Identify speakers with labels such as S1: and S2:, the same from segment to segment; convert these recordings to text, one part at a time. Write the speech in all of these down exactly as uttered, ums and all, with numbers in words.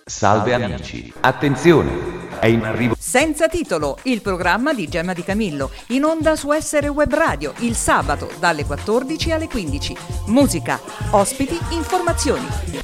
S1: Salve amici, attenzione, è in arrivo
S2: Senza titolo, il programma di Gemma Di Camillo, in onda su Essere Web Radio, il sabato dalle quattordici alle quindici. Musica, ospiti, informazioni.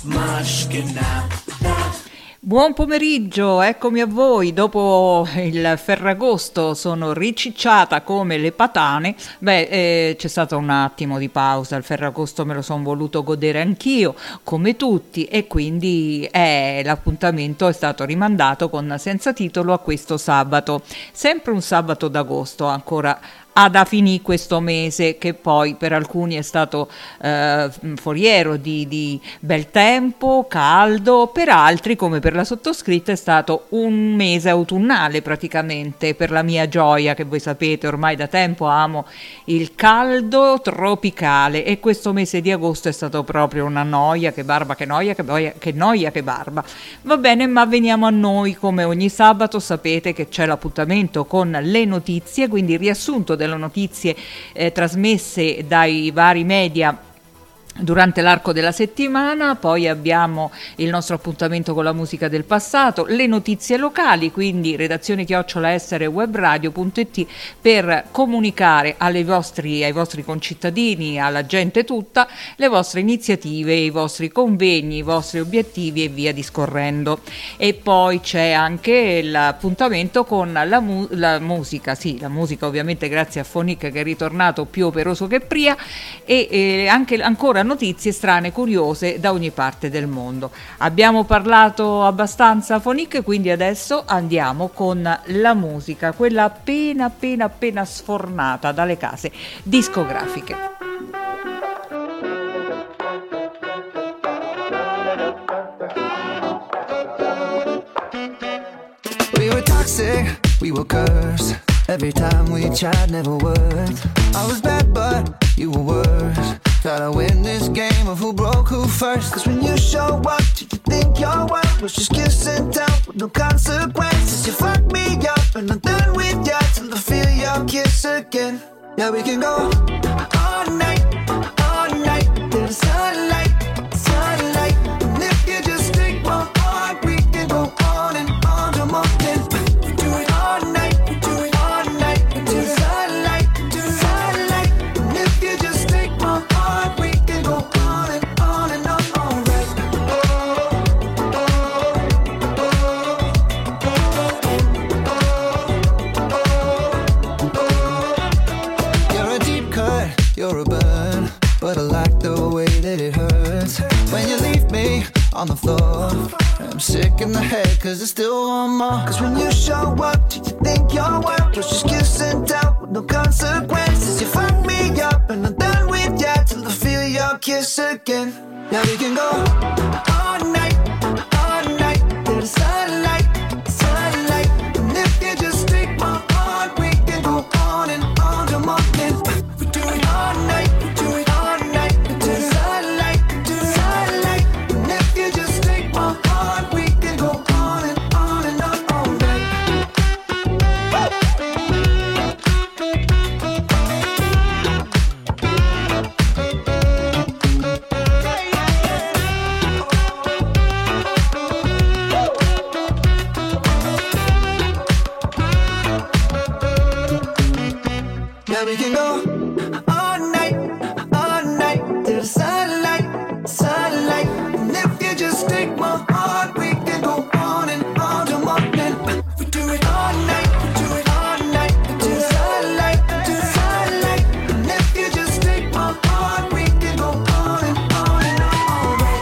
S2: Buon pomeriggio, eccomi a voi. Dopo il Ferragosto sono ricicciata come le patane. Beh, eh, c'è stato un attimo di pausa, il Ferragosto me lo sono voluto godere anch'io, come tutti, e quindi eh, l'appuntamento è stato rimandato con Senza titolo a questo sabato. Sempre un sabato d'agosto, ancora ha da finì questo mese, che poi per alcuni è stato eh, foriero di, di bel tempo, caldo, per altri come per la sottoscritta è stato un mese autunnale praticamente, per la mia gioia, che voi sapete ormai da tempo amo il caldo tropicale, e questo mese di agosto è stato proprio una noia, che barba, che noia, che noia, che noia, che barba. Va bene, ma veniamo a noi. Come ogni sabato sapete che c'è l'appuntamento con le notizie, quindi il riassunto delle notizie eh, trasmesse dai vari media durante l'arco della settimana. Poi abbiamo il nostro appuntamento con la musica del passato, le notizie locali, quindi redazione chiocciola essere webradio punto it per comunicare alle vostri, ai vostri concittadini, alla gente tutta, le vostre iniziative, i vostri convegni, i vostri obiettivi e via discorrendo. E poi c'è anche l'appuntamento con la, mu- la musica, sì, la musica ovviamente grazie a Fonic che è ritornato più operoso che prima, e eh, anche ancora notizie strane, curiose da ogni parte del mondo. Abbiamo parlato abbastanza Fonic, quindi adesso andiamo con la musica, quella appena appena appena sfornata dalle case discografiche.
S3: We were toxic, we were cursed. Every time we tried never worked. I was bad but you were worse. Try to win this game of who broke who first. Cause when you show up, do you think your worth was just kiss and tell with no consequences? You fuck me up and I'm done with you till I feel your kiss again. Yeah, we can go all night, all night till the sunlight, sunlight. And if you just take my heart, we can go on and on till morning. We do it all night, we do it all night till the sunlight, till the sunlight. And if you just take my heart, we can go on and on and on, all right. You're a deep cut, you're a burn, but I like the way that it hurts when you leave me on the floor. I'm sick in the head cause I still want more. Cause when you show up, do you think your work was just kiss and tell with no consequences? You fuck me up and I'm done with you till I feel your kiss again. Yeah, we can go all night, all night till the sunlight, sunlight. And if you just take my heart, we can go on and on till morning. We do it all night, we do it all night till the sunlight, till the sunlight. And if you just take my heart, we can go on and on and on all night. Yeah, we can go all night, all night till the sunlight, sunlight. And if you just take my heart, we can go on and on till morning. We do it all night, we do it all night till the sunlight, till the sunlight. And if you just take my heart, we can go on and on and on, all right.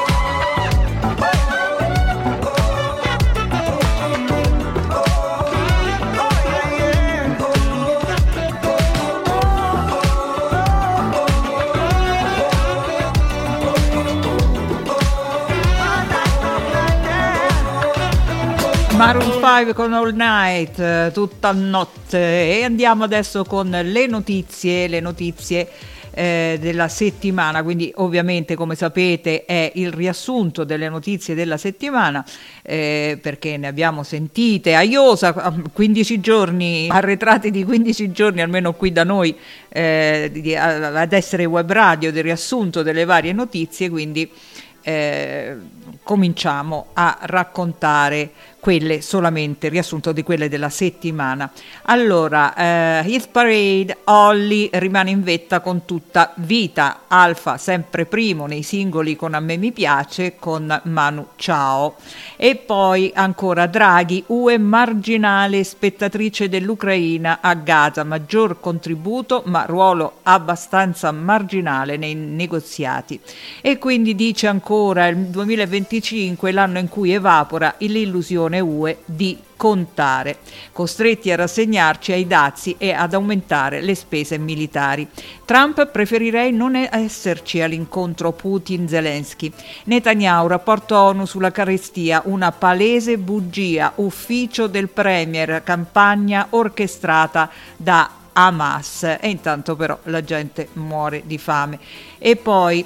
S2: Maroon cinque con All Night, eh, tutta notte. E andiamo adesso con le notizie, le notizie eh, della settimana, quindi ovviamente come sapete è il riassunto delle notizie della settimana, eh, perché ne abbiamo sentite a iosa, quindici giorni, arretrati di quindici giorni almeno qui da noi, eh, di, ad essere web radio del riassunto delle varie notizie, quindi eh, cominciamo a raccontare quelle solamente, riassunto di quelle della settimana. Allora, eh, Hit Parade, Holly rimane in vetta con tutta vita, Alfa sempre primo nei singoli con A me mi piace, con Manu Ciao, e poi ancora Draghi, U E marginale spettatrice dell'Ucraina a Gaza, maggior contributo ma ruolo abbastanza marginale nei negoziati, e quindi dice ancora il duemilaventicinque, l'anno in cui evapora l'illusione U E di contare, costretti a rassegnarci ai dazi e ad aumentare le spese militari. Trump: preferirei non esserci all'incontro Putin-Zelensky. Netanyahu: rapporto ONU sulla carestia, una palese bugia, ufficio del premier, campagna orchestrata da Hamas. E intanto però la gente muore di fame. E poi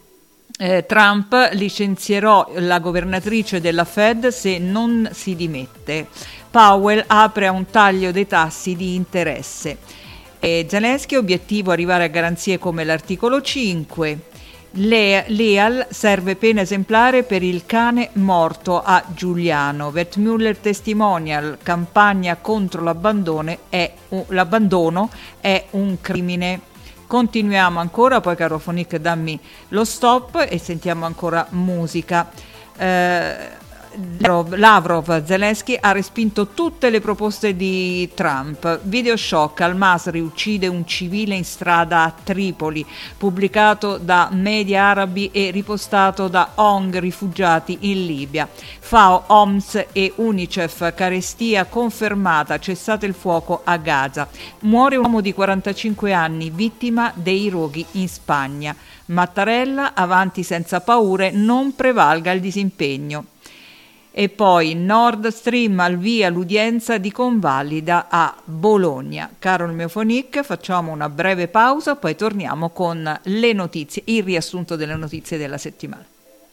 S2: Eh, Trump: licenzierò la governatrice della Fed se non si dimette. Powell apre a un taglio dei tassi di interesse. E Zelensky: obiettivo arrivare a garanzie come l'articolo cinque. Le- Leal: serve pena esemplare per il cane morto a Giuliano. Wertmüller testimonial: campagna contro l'abbandono è un, l'abbandono è un crimine. Continuiamo ancora, poi caro Fonic dammi lo stop e sentiamo ancora musica. Eh, Lavrov: Zelensky ha respinto tutte le proposte di Trump. Video shock: Al-Masri uccide un civile in strada a Tripoli, pubblicato da media arabi e ripostato da O N G rifugiati in Libia. FAO, O M S e UNICEF: carestia confermata, cessate il fuoco a Gaza. Muore un uomo di quarantacinque anni, vittima dei roghi in Spagna. Mattarella: avanti senza paure, non prevalga il disimpegno. E poi Nord Stream al via l'udienza di convalida a Bologna. Caro il mio Fonic, facciamo una breve pausa, poi torniamo con le notizie, il riassunto delle notizie della settimana.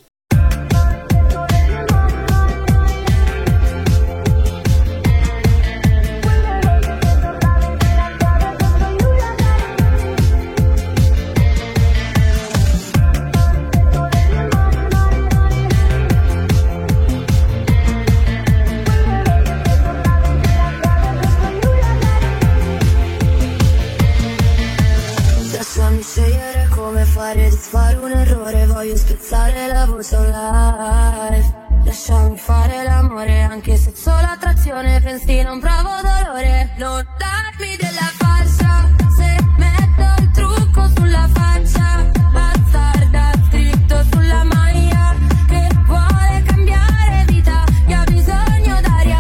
S4: Scegliere come fare di fare un errore, voglio spezzare la voce online. Lasciami fare l'amore anche se solo attrazione, pensi non provo dolore. Non darmi della falsa, se metto il trucco sulla faccia. Bastarda scritto sulla maglia, che vuole cambiare vita e ha bisogno d'aria.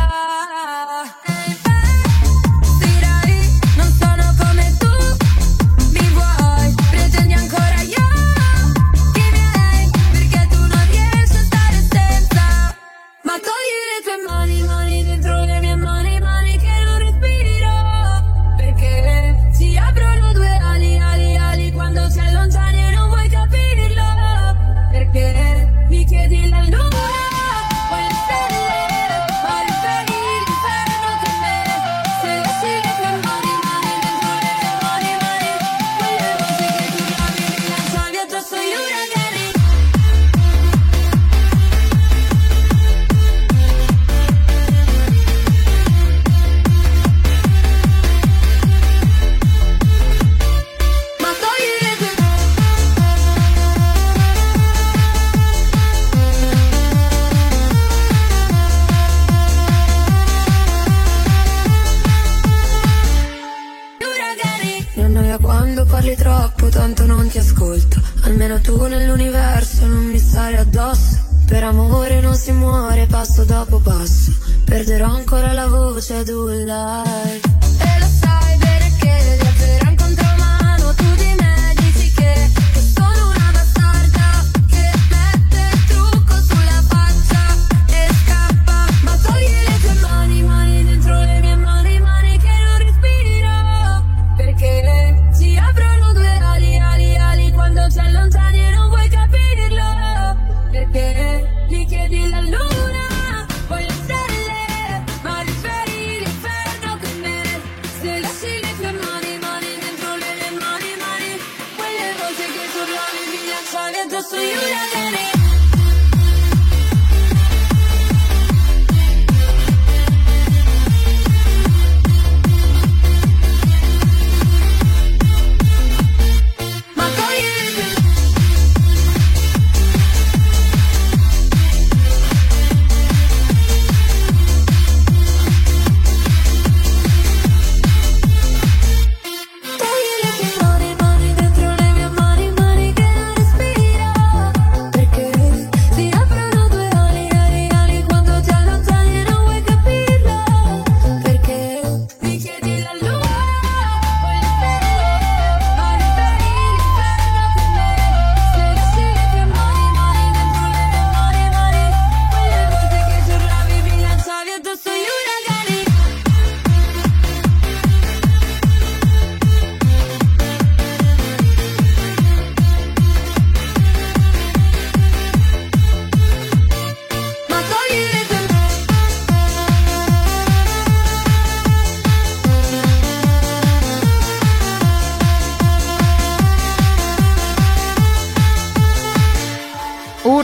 S4: Non sono come tu, mi vuoi, pretendi ancora io i miei, perché tu non riesci a stare senza. Ma togli le tue mani, mani dentro le mie mani, mani che non respiro, perché si aprono due ali, ali, ali quando ci allontani e non vuoi capirlo, perché mi chiedi la luna, poi le stelle, ma ripeti l'inferno con me. Se lasci le tue mani, mani dentro le mie mani, mani, quelle voci che tu chiami mi lanciavi addosso gli uragani. Ma togli le tue uragani. Mi annoia quando parli troppo, tanto non ti ascolto. Almeno tu nell'universo non mi stare addosso. Per amore non si muore, passo dopo passo. Perderò ancora la voce ad un live. E lo sai bene che devi avere un contromano. Tu di me dici che, che sono una bastarda, che mette il trucco sulla faccia e scappa. Ma togli le tue mani, mani dentro le mie mani, mani che non respiro, perché si aprono due ali, ali, ali quando ci allontani e non vuoi capirlo, perché mi chiedi la luna, poi le stelle, ma riferi l'inferno con me. Se lasci le tue mani, mani dentro le mie mani, mani, quelle voci che tu urlavi mi lanciavi addosso gli uragani.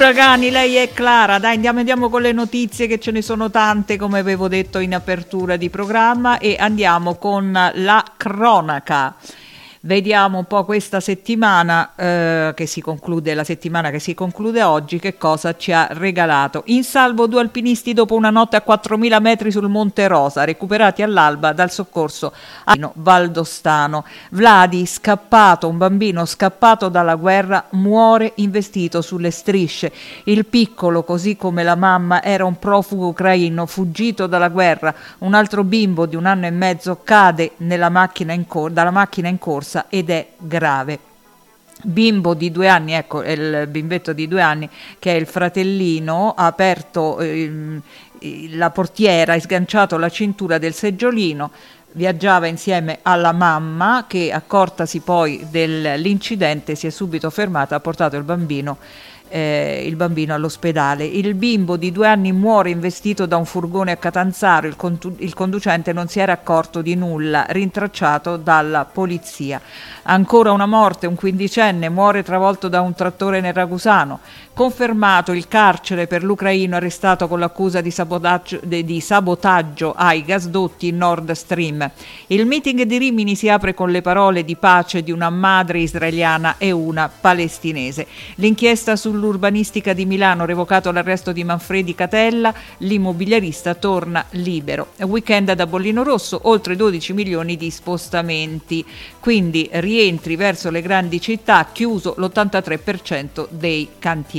S2: uragani, lei è Clara. Dai, andiamo, andiamo con le notizie, che ce ne sono tante, come avevo detto in apertura di programma, e andiamo con la cronaca. Vediamo un po' questa settimana eh, che si conclude, la settimana che si conclude oggi, che cosa ci ha regalato. In salvo due alpinisti dopo una notte a quattromila metri sul Monte Rosa, recuperati all'alba dal soccorso valdostano. Vladi, scappato, un bambino scappato dalla guerra, muore investito sulle strisce. Il piccolo, così come la mamma, era un profugo ucraino fuggito dalla guerra. Un altro bimbo di un anno e mezzo cade nella macchina in cor- dalla macchina in corsa ed è grave. Bimbo di due anni, ecco, è il bimbetto di due anni, che è il fratellino, ha aperto eh, la portiera e sganciato la cintura del seggiolino. Viaggiava insieme alla mamma, che, accortasi poi dell'incidente, si è subito fermata, ha portato il bambino Eh, il bambino all'ospedale. Il bimbo di due anni muore investito da un furgone a Catanzaro. Il, contu- il conducente non si era accorto di nulla, rintracciato dalla polizia. Ancora una morte, un quindicenne muore travolto da un trattore nel Ragusano. Confermato il carcere per l'ucraino arrestato con l'accusa di sabotaggio, di, di sabotaggio ai gasdotti Nord Stream. Il meeting di Rimini si apre con le parole di pace di una madre israeliana e una palestinese. L'inchiesta sull'urbanistica di Milano, revocato l'arresto di Manfredi Catella, l'immobiliarista torna libero. Weekend da Bollino Rosso, oltre dodici milioni di spostamenti, quindi rientri verso le grandi città, chiuso l'ottantatré per cento dei cantieri.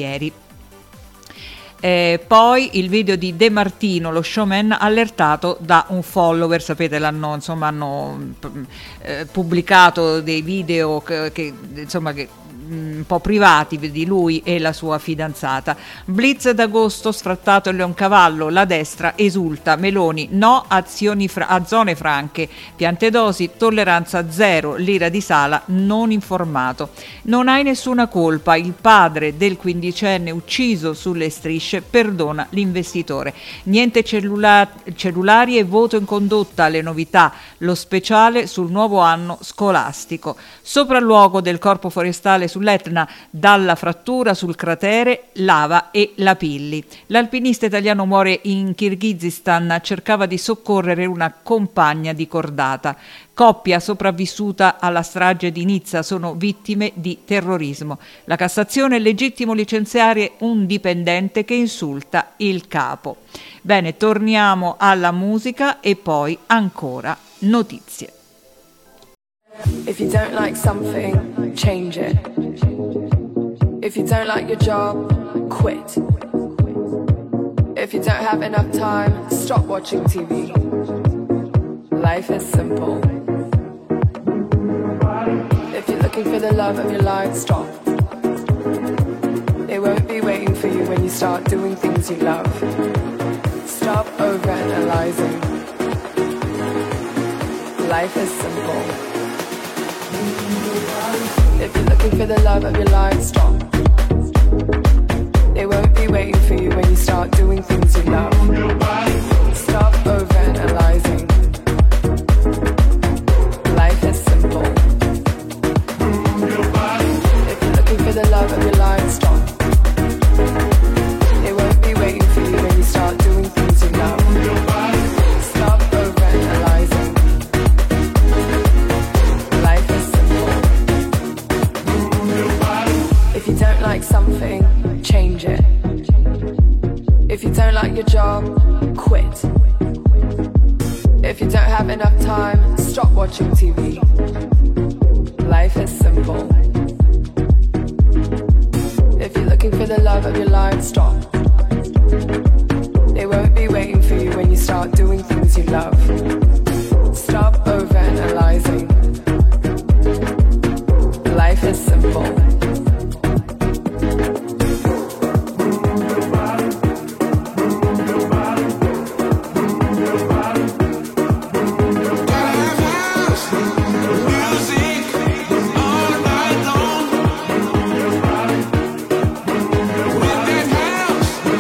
S2: Eh, poi il video di De Martino, lo showman, allertato da un follower. Sapete, l'hanno insomma hanno eh, pubblicato dei video che, che insomma che un po' privati di lui e la sua fidanzata. Blitz d'agosto, sfrattato il Leoncavallo, la destra esulta, Meloni no azioni fra- a zone franche, Piantedosi tolleranza zero, Lira di Sala non informato. Non hai nessuna colpa, il padre del quindicenne ucciso sulle strisce perdona l'investitore. Niente cellula- cellulari e voto in condotta, le novità, lo speciale sul nuovo anno scolastico. Sopralluogo del corpo forestale sull'Etna, dalla frattura sul cratere, lava e lapilli. L'alpinista italiano muore in Kirghizistan, cercava di soccorrere una compagna di cordata. Coppia sopravvissuta alla strage di Nizza, sono vittime di terrorismo. La Cassazione è legittimo licenziare un dipendente che insulta il capo. Bene, torniamo alla musica e poi ancora notizie.
S5: If you don't like something, change it. If you don't like your job, quit. If you don't have enough time, stop watching T V. Life is simple. If you're looking for the love of your life, stop. It won't be waiting for you when you start doing things you love. Stop overanalyzing. Life is simple. If you're looking for the love of your life, stop. It won't be waiting for you when you start doing things you love. Stop overanalyzing. Life is simple. If you're looking for the love of your life, stop. It won't be waiting for you when you start doing things you love. Stop overanalyzing. Life is simple. If you don't like something, change it. If you don't like your job, quit. If you don't have enough time, stop watching T V. Life is simple. If you're looking for the love of your life, stop. It won't be waiting for you when you start doing things you love. Stop overanalyzing. Life is simple.
S6: With that house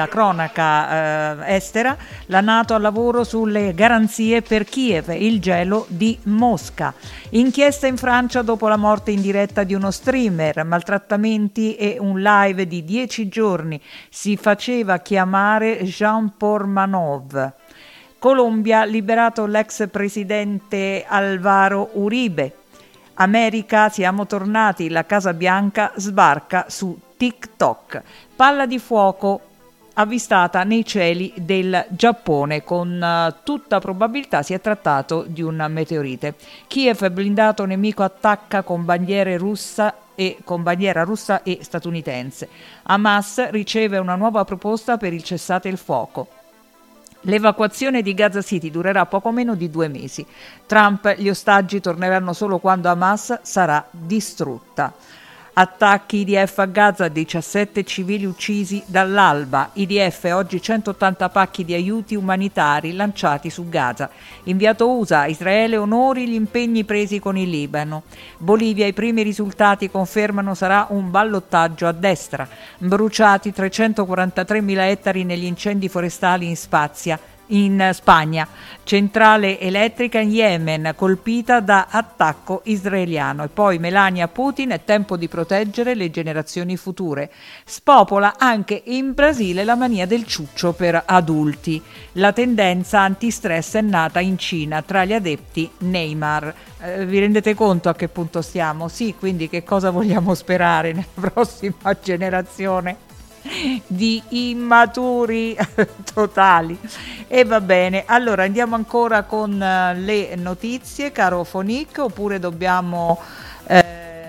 S2: la cronaca eh, estera, la NATO al lavoro sulle garanzie per Kiev, il gelo di Mosca. Inchiesta in Francia dopo la morte in diretta di uno streamer, maltrattamenti e un live di dieci giorni. Si faceva chiamare Jean Pormanov. Colombia, liberato l'ex presidente Alvaro Uribe. America, siamo tornati, la Casa Bianca sbarca su TikTok. Palla di fuoco avvistata nei cieli del Giappone, con uh, tutta probabilità si è trattato di un meteorite. Kiev, blindato nemico, attacca con bandiere russa e con bandiera russa e statunitense. Hamas riceve una nuova proposta per il cessate il fuoco. L'evacuazione di Gaza City durerà poco meno di due mesi. Trump: gli ostaggi torneranno solo quando Hamas sarà distrutta. Attacchi I D F a Gaza, diciassette civili uccisi dall'alba. I D F, oggi centottanta pacchi di aiuti umanitari lanciati su Gaza. Inviato U S A, Israele onori gli impegni presi con il Libano. Bolivia, i primi risultati confermano sarà un ballottaggio a destra. Bruciati trecentoquarantatremila ettari negli incendi forestali in Spazia. In Spagna, centrale elettrica in Yemen colpita da attacco israeliano. E poi Melania: Putin, è tempo di proteggere le generazioni future. Spopola anche in Brasile la mania del ciuccio per adulti. La tendenza antistress è nata in Cina tra gli adepti Neymar. Eh, vi rendete conto a che punto stiamo? Sì, quindi che cosa vogliamo sperare nella prossima generazione di immaturi totali? E va bene, allora andiamo ancora con uh, le notizie, caro Fonic, oppure dobbiamo eh,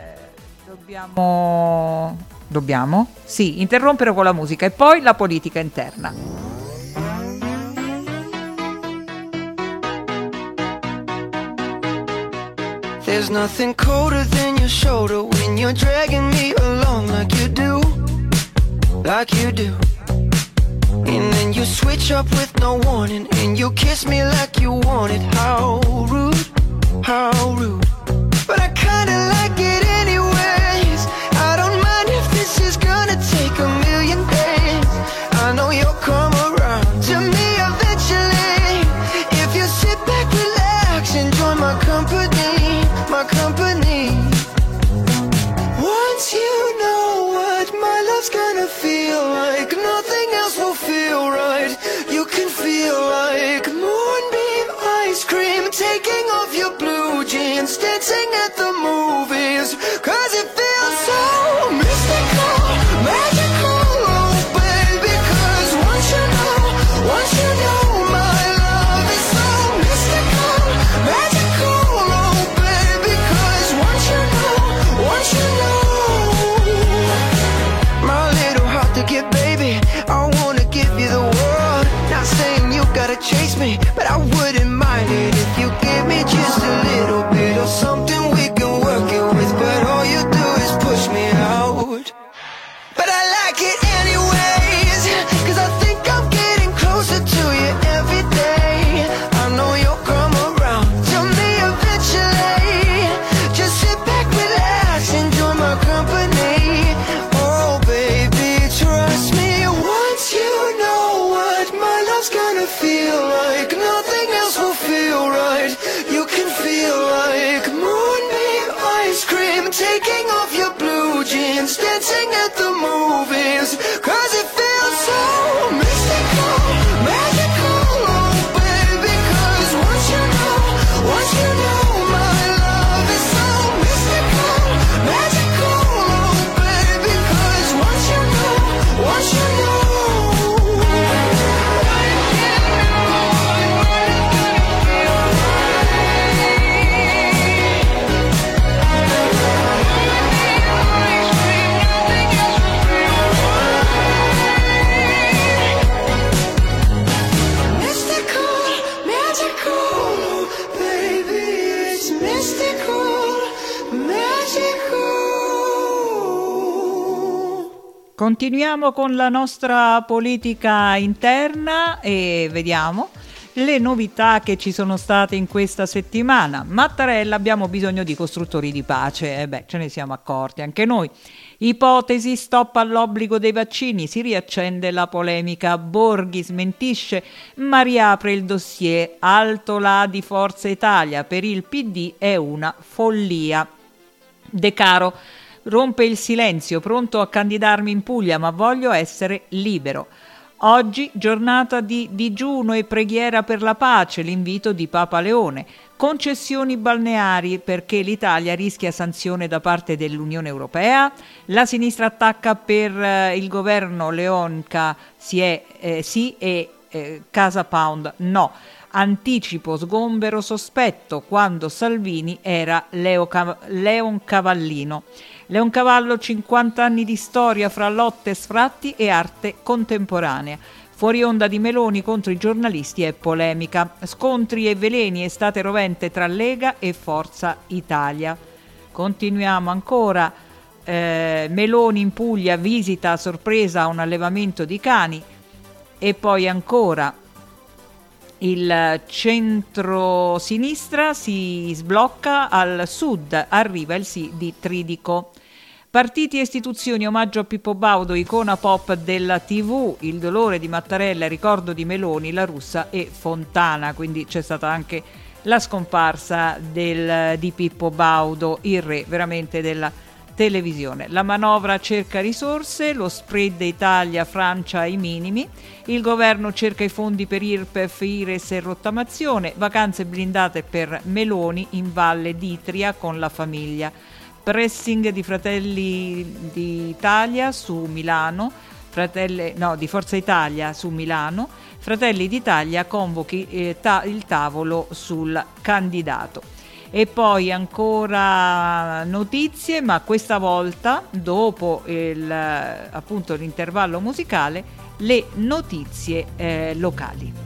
S2: dobbiamo dobbiamo sì interrompere con la musica e poi la politica interna.
S3: There's nothing colder than your shoulder when you're dragging me along like you do, like you do. And then you switch up with no warning, and you kiss me like you want it. How rude, how rude. But I kinda like it anyways. I don't mind if this is gonna take a million days. I know you'll come around to me eventually. If you sit back, relax, and join my company, my company. Once you know what my love's gonna feel like, nothing else will feel right. You can feel like moonbeam ice cream, taking off your blue jeans, dancing at the movies, cause it feels so mystical, magical, oh baby. Cause once you know, once you know my love is so mystical, magical, oh baby. Cause once you know, once you know, my little heart to give, baby, I wanna give you the world. Not saying you gotta chase me, but I wouldn't mind it if you give me just a little bit of something we can work it with. But all you do is push me out. But I like it anyways, cause I think I'm getting closer to you every day. I know you'll come around to me eventually. Just sit back, relax, enjoy my company. Oh baby, trust me. Once you know what my love's gonna feel like, nothing else will feel right. You can feel like moonbeam ice cream, taking off your blue jeans, dancing at the movies, cause it feels so mystical, magical, oh baby. Cause once you know, once you know my love is so mystical, magical, oh baby. Cause once you know, once you know.
S2: Continuiamo con la nostra politica interna e vediamo le novità che ci sono state in questa settimana. Mattarella, abbiamo bisogno di costruttori di pace, e eh beh, ce ne siamo accorti anche noi. Ipotesi, stop all'obbligo dei vaccini, si riaccende la polemica, Borghi smentisce ma riapre il dossier, alto là di Forza Italia, per il P D è una follia. De Caro rompe il silenzio, pronto a candidarmi in Puglia ma voglio essere libero. Oggi giornata di digiuno e preghiera per la pace, l'invito di Papa Leone. Concessioni balneari perché l'Italia rischia sanzione da parte dell'Unione Europea. La sinistra attacca per eh, il governo Leonca si è, eh, sì e eh, Casa Pound no. Anticipo sgombero sospetto quando Salvini era Leo Cav- Leoncavallino. Leoncavallo, cinquanta anni di storia fra lotte, sfratti e arte contemporanea. Fuori onda di Meloni contro i giornalisti e polemica. Scontri e veleni, estate rovente tra Lega e Forza Italia. Continuiamo ancora. Eh, Meloni in Puglia, visita a sorpresa a un allevamento di cani. E poi ancora il centro-sinistra si sblocca al sud, arriva il sì di Tridico. Partiti e istituzioni, omaggio a Pippo Baudo, icona pop della tivù, il dolore di Mattarella, ricordo di Meloni, La Russa e Fontana, quindi c'è stata anche la scomparsa del, di Pippo Baudo, il re veramente della televisione. La manovra cerca risorse, lo spread Italia-Francia ai minimi, il governo cerca i fondi per I R P E F, I R E S e rottamazione, vacanze blindate per Meloni in Valle d'Itria con la famiglia. Pressing di Fratelli d'Italia su Milano, Fratelli, no, di Forza Italia su Milano, Fratelli d'Italia convochi eh, ta- il tavolo sul candidato. E poi ancora notizie, ma questa volta dopo il, appunto l'intervallo musicale, le notizie eh, locali.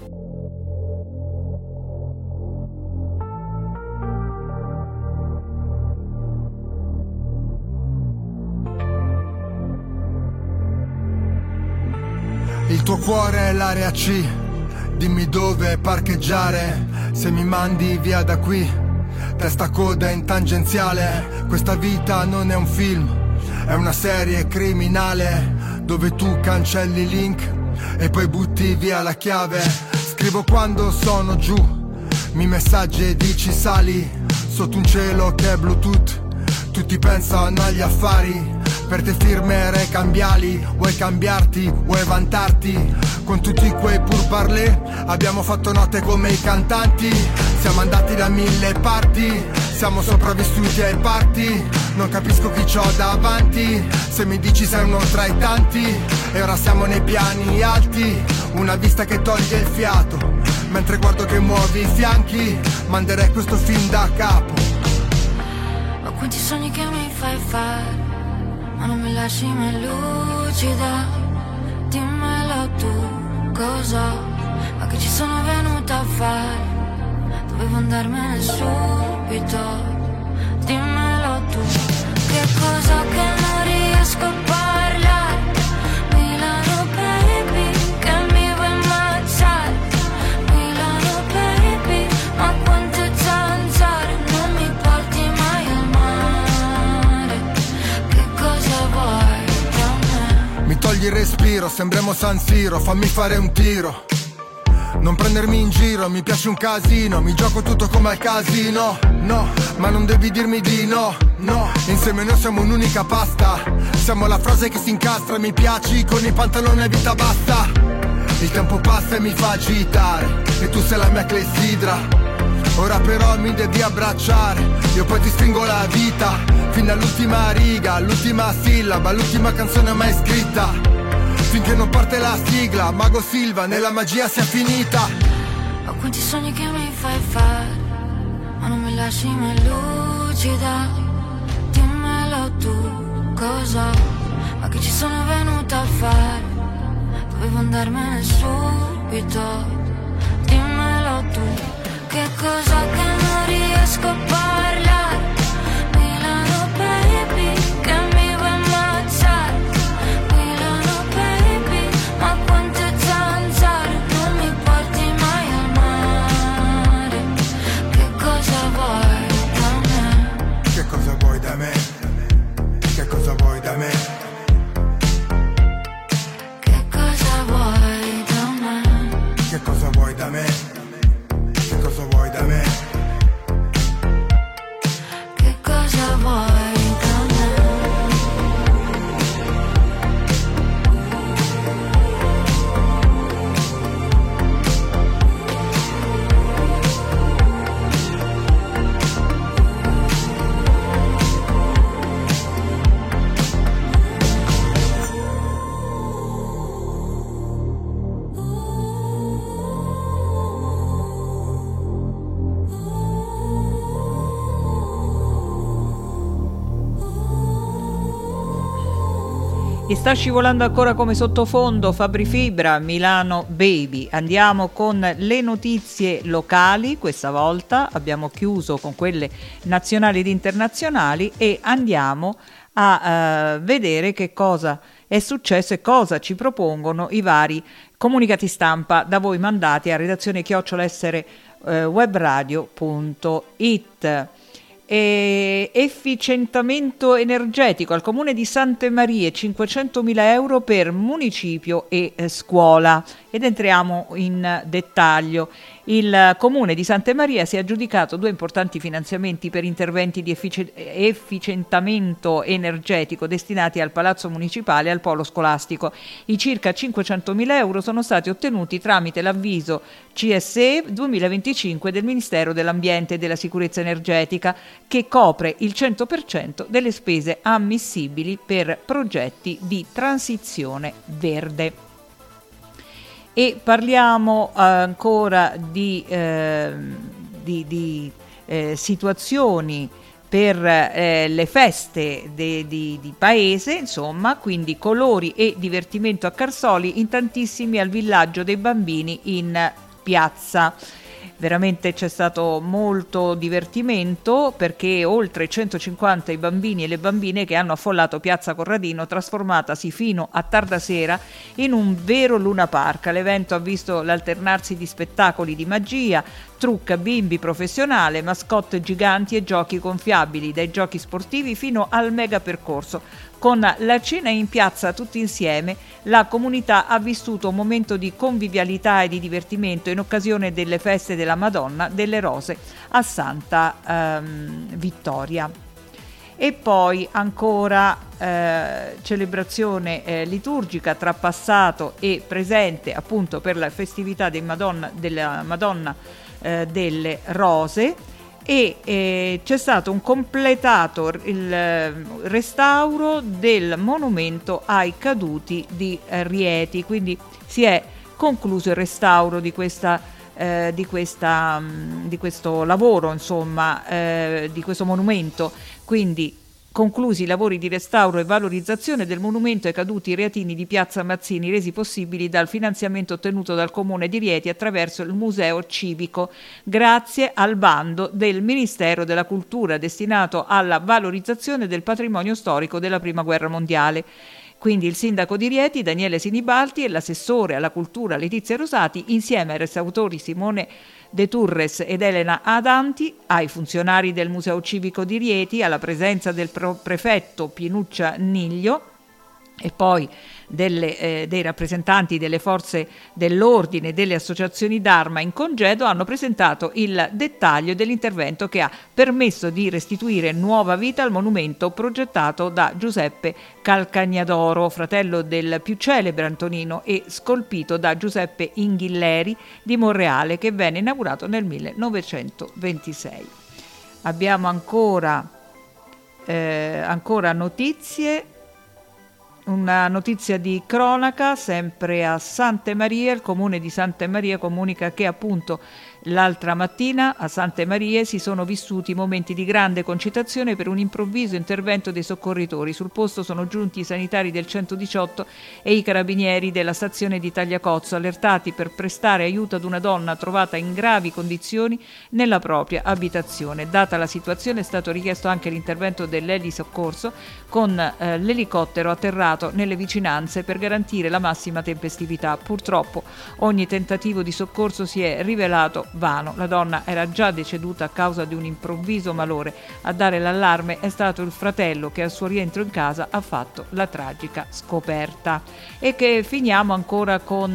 S6: Il tuo cuore è l'area C, dimmi dove parcheggiare, se mi mandi via da qui, testa coda in tangenziale. Questa vita non è un film, è una serie criminale, dove tu cancelli i link e poi butti via la chiave. Scrivo quando sono giù, mi messaggi e dici sali, sotto un cielo che è Bluetooth, tutti pensano agli affari. Per te firme cambiali, vuoi cambiarti, vuoi vantarti. Con tutti quei pourparlers abbiamo fatto notte come i cantanti. Siamo andati da mille parti, siamo sopravvissuti ai party. Non capisco chi c'ho davanti, se mi dici sei uno tra i tanti. E ora siamo nei piani alti, una vista che toglie il fiato. Mentre guardo che muovi i fianchi, manderei questo film da capo.
S4: Ma quanti sogni che mi fai fare, ma non mi lasci mai lucida. Dimmelo tu cosa, ma che ci sono venuta a fare. Dovevo andarmene subito. Dimmelo tu, che cosa che non riesco a parlare. Milano baby, che mi vuoi ammazzare. Milano baby, ma quante zanzare. Non mi porti mai al mare. Che cosa vuoi da me?
S6: Mi togli il respiro, sembriamo San Siro, fammi fare un tiro. Non prendermi in giro, mi piace un casino, mi gioco tutto come al casino. No, ma non devi dirmi di no, no. Insieme noi siamo un'unica pasta, siamo la frase che si incastra. Mi piaci con i pantaloni a vita bassa. Il tempo passa e mi fa agitare, e tu sei la mia clessidra. Ora però mi devi abbracciare, io poi ti stringo la vita, fino all'ultima riga, all'ultima sillaba, l'ultima canzone mai scritta. Finché non parte la sigla, Mago Silva, nella magia sia finita.
S4: Ma quanti sogni che mi fai fare, ma non mi lasci mai lucida. Dimmelo tu cosa, ma che ci sono venuta a fare. Dovevo andarmene subito. Dimmelo tu, che cosa che non riesco a parlare. Milano baby, che mi vuoi ammazzare. Ma quante zanzare, non mi porti mai
S2: E sta scivolando ancora come sottofondo Fabri Fibra, Milano Baby. Andiamo con le notizie locali, questa volta abbiamo chiuso con quelle nazionali ed internazionali e andiamo a uh, vedere che cosa è successo e cosa ci propongono i vari comunicati stampa da voi mandati a redazione chiocciola essere webradio punto it. E efficientamento energetico al comune di Sante Marie, cinquecentomila euro per municipio e eh, scuola. Ed entriamo in dettaglio. Il comune di Sante Maria si è aggiudicato due importanti finanziamenti per interventi di effic- efficientamento energetico destinati al palazzo municipale e al polo scolastico. I circa cinquecentomila euro sono stati ottenuti tramite l'avviso C S E duemilaventicinque del Ministero dell'Ambiente e della Sicurezza Energetica, che copre il cento per cento delle spese ammissibili per progetti di transizione verde. E parliamo ancora di, eh, di, di eh, situazioni per eh, le feste de, di, di paese, insomma, quindi colori e divertimento a Carsoli in tantissimi al villaggio dei bambini in piazza. Veramente c'è stato molto divertimento, perché oltre centocinquanta i bambini e le bambine che hanno affollato Piazza Corradino, trasformatasi fino a tarda sera in un vero Luna Park. L'evento ha visto l'alternarsi di spettacoli di magia, trucca bimbi professionale, mascotte giganti e giochi gonfiabili, dai giochi sportivi fino al mega percorso. Con la cena in piazza tutti insieme, la comunità ha vissuto un momento di convivialità e di divertimento in occasione delle feste della Madonna delle Rose a Santa ehm, Vittoria. E poi ancora eh, celebrazione eh, liturgica tra passato e presente, appunto per la festività dei Madonna, della Madonna eh, delle Rose. E eh, c'è stato un completato il eh, restauro del monumento ai caduti di eh, Rieti, quindi si è concluso il restauro di questa eh, di questa mh, di questo lavoro, insomma, eh, di questo monumento. Quindi conclusi i lavori di restauro e valorizzazione del monumento ai caduti reatini di Piazza Mazzini, resi possibili dal finanziamento ottenuto dal Comune di Rieti attraverso il Museo Civico, grazie al bando del Ministero della Cultura destinato alla valorizzazione del patrimonio storico della Prima Guerra Mondiale. Quindi il sindaco di Rieti, Daniele Sinibaldi, e l'assessore alla cultura Letizia Rosati, insieme ai restauratori Simone De Turres ed Elena Adanti, ai funzionari del Museo Civico di Rieti, alla presenza del prefetto Pinuccia Niglio e poi delle, eh, dei rappresentanti delle forze dell'ordine e delle associazioni d'Arma in congedo, hanno presentato il dettaglio dell'intervento che ha permesso di restituire nuova vita al monumento progettato da Giuseppe Calcagnadoro, fratello del più celebre Antonino, e scolpito da Giuseppe Inghilleri di Monreale, che venne inaugurato nel millenovecentoventisei. Abbiamo ancora, eh, ancora notizie. Una notizia di cronaca, sempre a Sante Marie. Il comune di Sante Marie comunica che appunto l'altra mattina a Sante Marie si sono vissuti momenti di grande concitazione per un improvviso intervento dei soccorritori. Sul posto sono giunti i sanitari del centodiciotto e i carabinieri della stazione di Tagliacozzo, allertati per prestare aiuto ad una donna trovata in gravi condizioni nella propria abitazione. Data la situazione è stato richiesto anche l'intervento dell'elisoccorso con eh, l'elicottero atterrato nelle vicinanze per garantire la massima tempestività. Purtroppo ogni tentativo di soccorso si è rivelato vano. La donna era già deceduta a causa di un improvviso malore. A dare l'allarme è stato il fratello, che al suo rientro in casa ha fatto la tragica scoperta. E che finiamo ancora con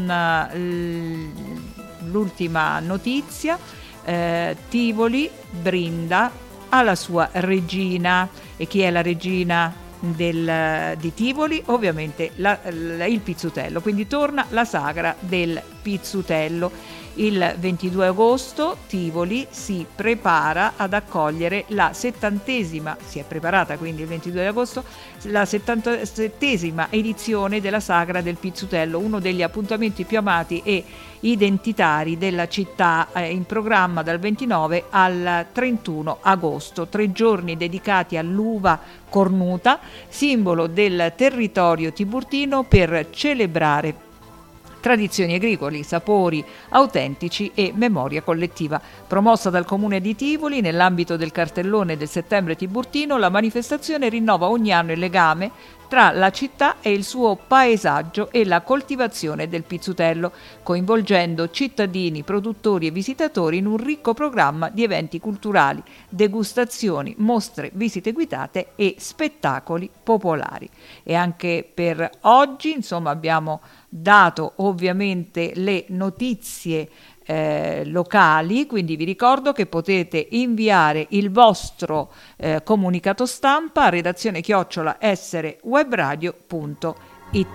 S2: uh, l'ultima notizia. Uh, Tivoli brinda alla sua regina. E chi è la regina del, di Tivoli? Ovviamente la, la, il Pizzutello. Quindi torna la sagra del Pizzutello. Il ventidue agosto Tivoli si prepara ad accogliere la settantesima, si è preparata quindi il ventidue agosto, la settantasettesima edizione della Sagra del Pizzutello, uno degli appuntamenti più amati e identitari della città, eh, in programma dal ventinove al trentuno agosto, tre giorni dedicati all'uva cornuta, simbolo del territorio tiburtino, per celebrare tradizioni agricoli, sapori autentici e memoria collettiva. Promossa dal Comune di Tivoli nell'ambito del cartellone del Settembre Tiburtino, la manifestazione rinnova ogni anno il legame tra la città e il suo paesaggio e la coltivazione del pizzutello, coinvolgendo cittadini, produttori e visitatori in un ricco programma di eventi culturali, degustazioni, mostre, visite guidate e spettacoli popolari. E anche per oggi, insomma, abbiamo dato ovviamente le notizie Eh, locali, quindi vi ricordo che potete inviare il vostro eh, comunicato stampa a redazione chiocciola essere webradio punto it.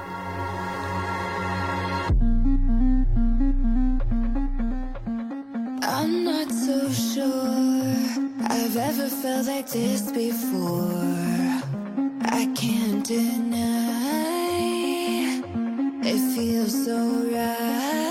S4: I'm not so sure I've ever felt like this before. I can't deny it feels so right.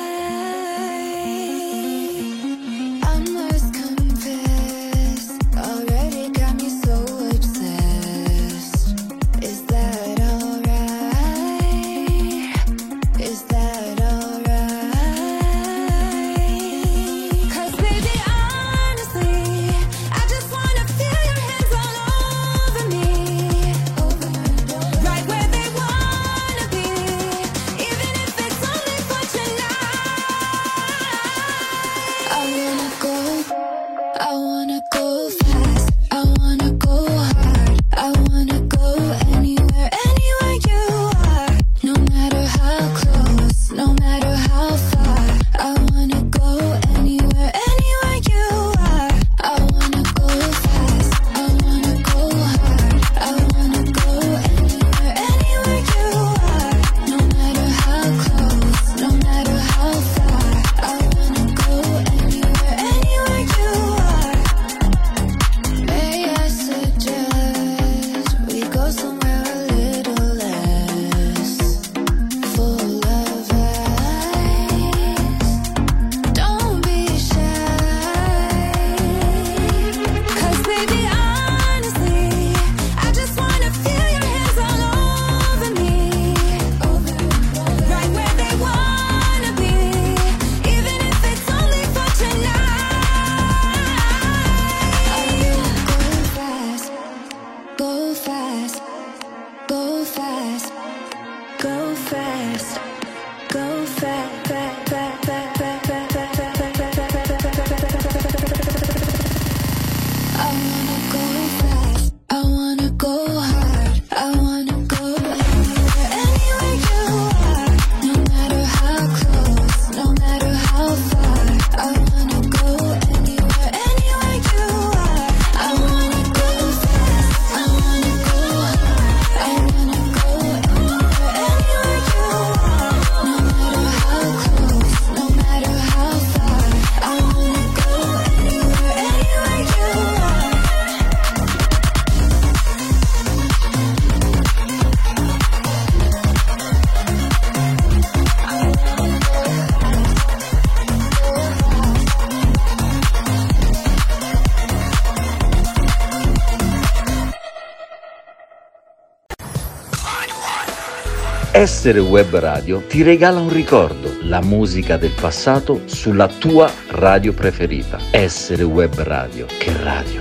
S7: Essere Web Radio ti regala un ricordo, la musica del passato sulla tua radio preferita. Essere Web Radio, che radio!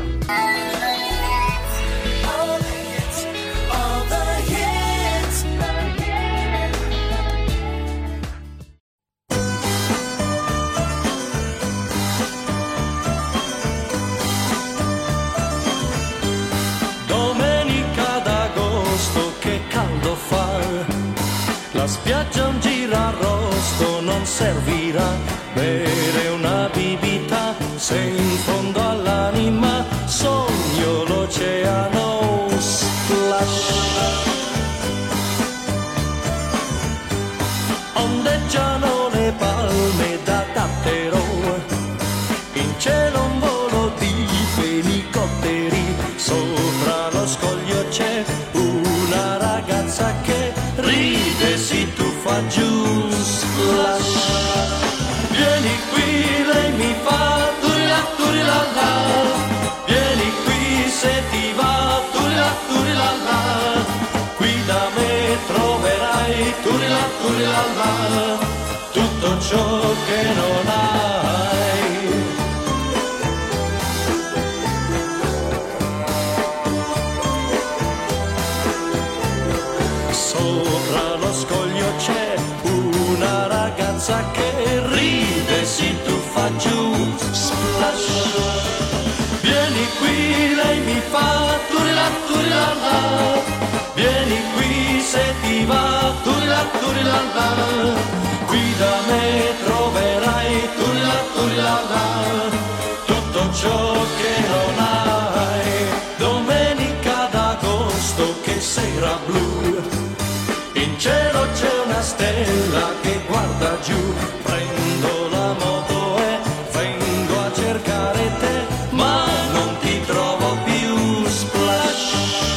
S8: Domenica d'agosto, che caldo fa. La spiaggia un girarrosto, non servirà bere una bibita se in fondo all'anima sogno l'oceano splash. Ondeggiano le palme da tappa ciò che non hai. Sopra lo scoglio c'è una ragazza che ride, si tuffa giù, splash. Vieni qui, lei mi fa turila turila la. Vieni qui se ti va, turila turila la. Qui da me troverai turila turila la. Tutto ciò che non hai. Domenica d'agosto, che sera blu. In cielo c'è una stella che guarda giù. Prendo la moto e vengo a cercare te, ma non ti trovo più, splash.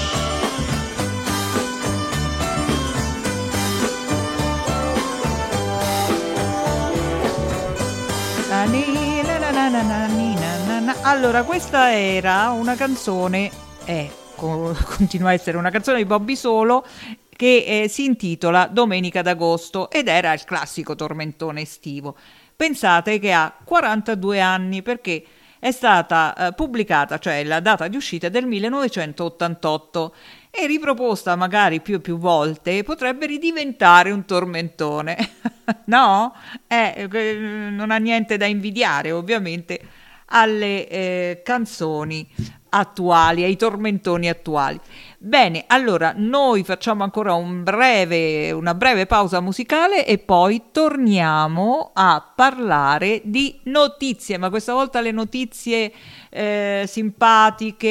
S2: Allora, questa era una canzone, eh, continua a essere una canzone di Bobby Solo, che eh, si intitola Domenica d'agosto ed era il classico tormentone estivo. Pensate che ha quarantadue anni perché è stata eh, pubblicata, cioè la data di uscita del millenovecentottantotto, e riproposta magari più e più volte potrebbe ridiventare un tormentone. No? Eh, non ha niente da invidiare ovviamente alle eh, canzoni attuali, ai tormentoni attuali. Bene, allora noi facciamo ancora un breve, una breve pausa musicale e poi torniamo a parlare di notizie, ma questa volta le notizie eh, simpatiche,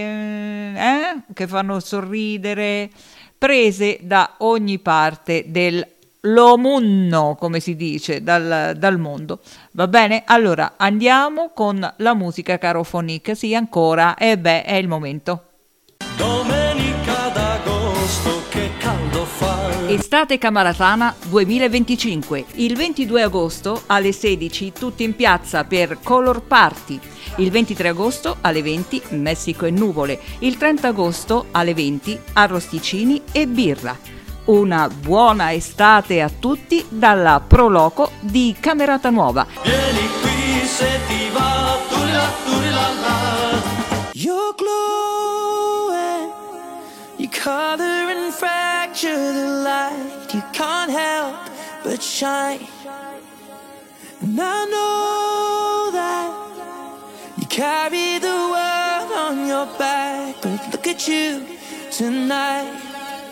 S2: eh, che fanno sorridere, prese da ogni parte del lo munno, come si dice, dal, dal mondo. Va bene? Allora andiamo con la musica, caro Fonic. Sì, ancora, e beh, è il momento.
S8: Domenica d'agosto, che caldo fa.
S2: Estate Camaratana duemilaventicinque. Il ventidue agosto alle sedici tutti in piazza per Color Party. Il ventitré agosto alle venti Messico e nuvole. Il trenta agosto alle venti arrosticini e birra. Una buona estate a tutti dalla Proloco di Camerata Nuova.
S8: Vieni qui se ti va, turila turila la.
S9: You're glowing, you color and fracture the light. You can't help but shine. And I know that you carry the world on your back, but look at you tonight.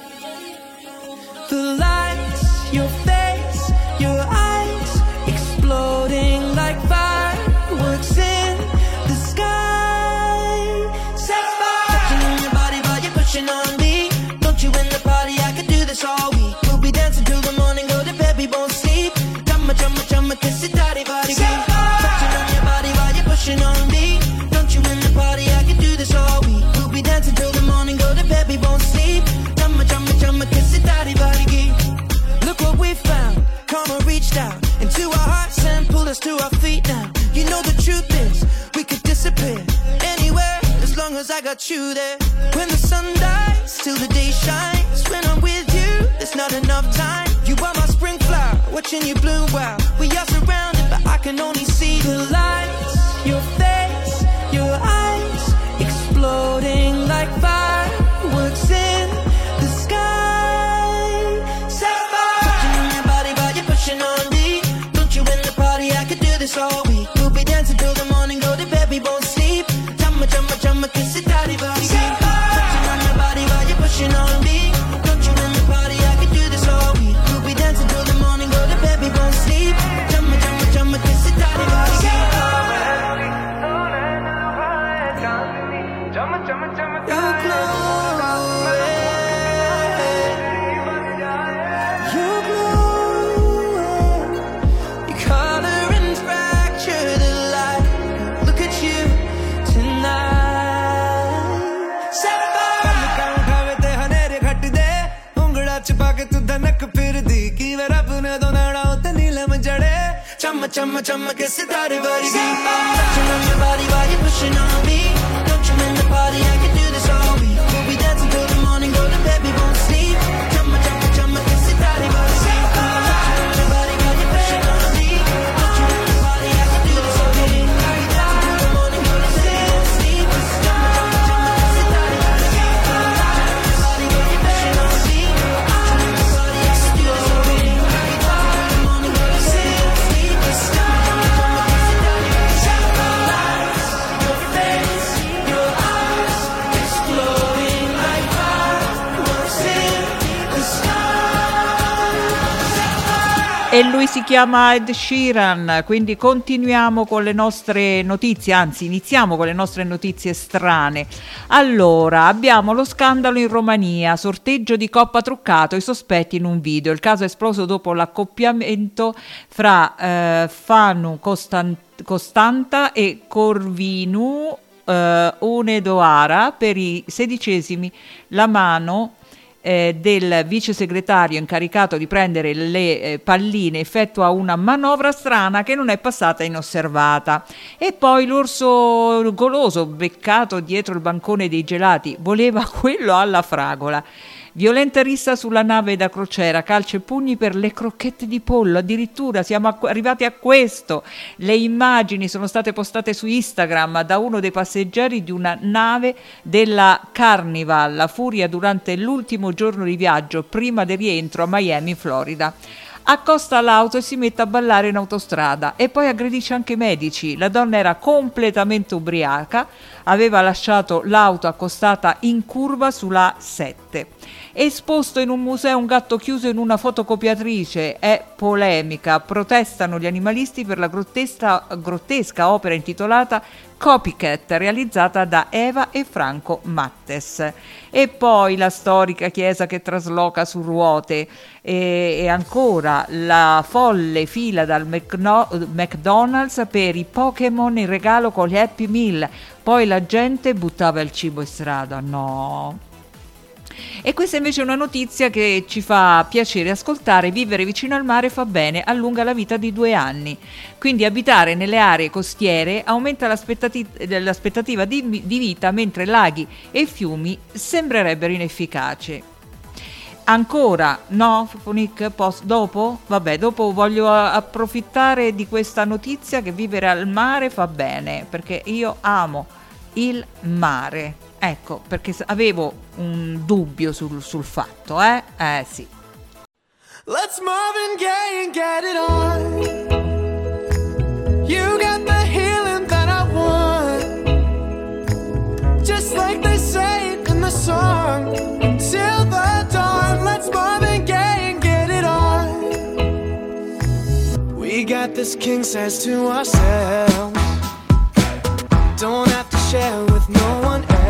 S9: The lights, your face, your eyes, exploding like fireworks in the sky. Set fire! Touching on your body while you're pushing on me. Don't you in the party, I could do this all week. We'll be dancing till the morning, go to bed, we won't sleep. Chumma, chumma, chumma, kiss it, daddy, body, set fire! Touching on your body while you're pushing on me. Don't you in the party, I could do this all week. We'll be dancing till the morning, go to bed, we won't sleep. Chumma, chumma, chumma, kiss it, daddy, body. Look what we found. Karma reached out into our hearts and pulled us to our feet now. You know the truth is, we could disappear anywhere as long as I got you there. When the sun dies, till the day shines. When I'm with you, there's not enough time. You are my spring flower, watching you bloom wild. We are surrounded, but I can only see the lights. Your face, your eyes, exploding like fireworks in the sky. On me, don't you in the party, I could do this all week. We'll be dancing till the morning, go to bed, we won't sleep. Chumma, chumma, chumma, kiss it, daddy, body. Touching on your body while you're pushing on me. Don't you in the party, I could do this all week. We'll be dancing till the morning, go to bed, we won't sleep. Chumma, chumma, chumma, kiss it, daddy, body. You're glowing. You're glowing. You color and fracture the light. Look at you tonight. Set fire. Kaun te hanere khatte ungla ch pa ke tu dhanak firdi ki var apne do nada utte neelam jade. Chamma chamma chamma ke sitare vargi. Touching on your body while you're pushing on me. Don't you in the party, I can do this all week. We'll be dancing till the morning, go to bed, we won't sleep. Chamma chamma chamma ke sitare vargi. Touching on your body while you're pushing on me.
S2: E lui si chiama Ed Sheeran, quindi continuiamo con le nostre notizie, anzi iniziamo con le nostre notizie strane. Allora, abbiamo lo scandalo in Romania, sorteggio di coppa truccato, i sospetti in un video. Il caso è esploso dopo l'accoppiamento fra eh, Fanu Costan- Costanta e Corvinu eh, Unedoara per i sedicesimi, la mano Eh, del vice segretario incaricato di prendere le eh, palline effettua una manovra strana che non è passata inosservata. E poi l'orso goloso beccato dietro il bancone dei gelati voleva quello alla fragola. Violenta rissa sulla nave da crociera, calci e pugni per le crocchette di pollo, addirittura siamo a- arrivati a questo. Le immagini sono state postate su Instagram da uno dei passeggeri di una nave della Carnival, la Furia, durante l'ultimo giorno di viaggio prima del rientro a Miami, Florida. Accosta l'auto e si mette a ballare in autostrada e poi aggredisce anche i medici. La donna era completamente ubriaca, aveva lasciato l'auto accostata in curva sulla sette. Esposto in un museo un gatto chiuso in una fotocopiatrice, è polemica. Protestano gli animalisti per la grottesca, grottesca opera intitolata Copycat, realizzata da Eva e Franco Mattes. E poi la storica chiesa che trasloca su ruote, e, e ancora la folle fila dal McNo- McDonald's per i Pokémon in regalo con gli Happy Meal. Poi la gente buttava il cibo in strada. No. E questa invece è una notizia che ci fa piacere ascoltare. Vivere vicino al mare fa bene, allunga la vita di due anni. Quindi abitare nelle aree costiere aumenta l'aspettati- l'aspettativa di, di vita, mentre laghi e fiumi sembrerebbero inefficaci. Ancora, no, Fonic, post, dopo? Vabbè, dopo voglio approfittare di questa notizia che vivere al mare fa bene, perché io amo il mare. Ecco, perché avevo un dubbio sul, sul fatto, eh? Eh sì.
S9: Let's Marvin Gaye and get it on. You got the healing that I want. Just like they say it in the song. Until the dawn, let's Marvin Gaye and get it on. We got this king size to ourselves. Don't have to share with no one else.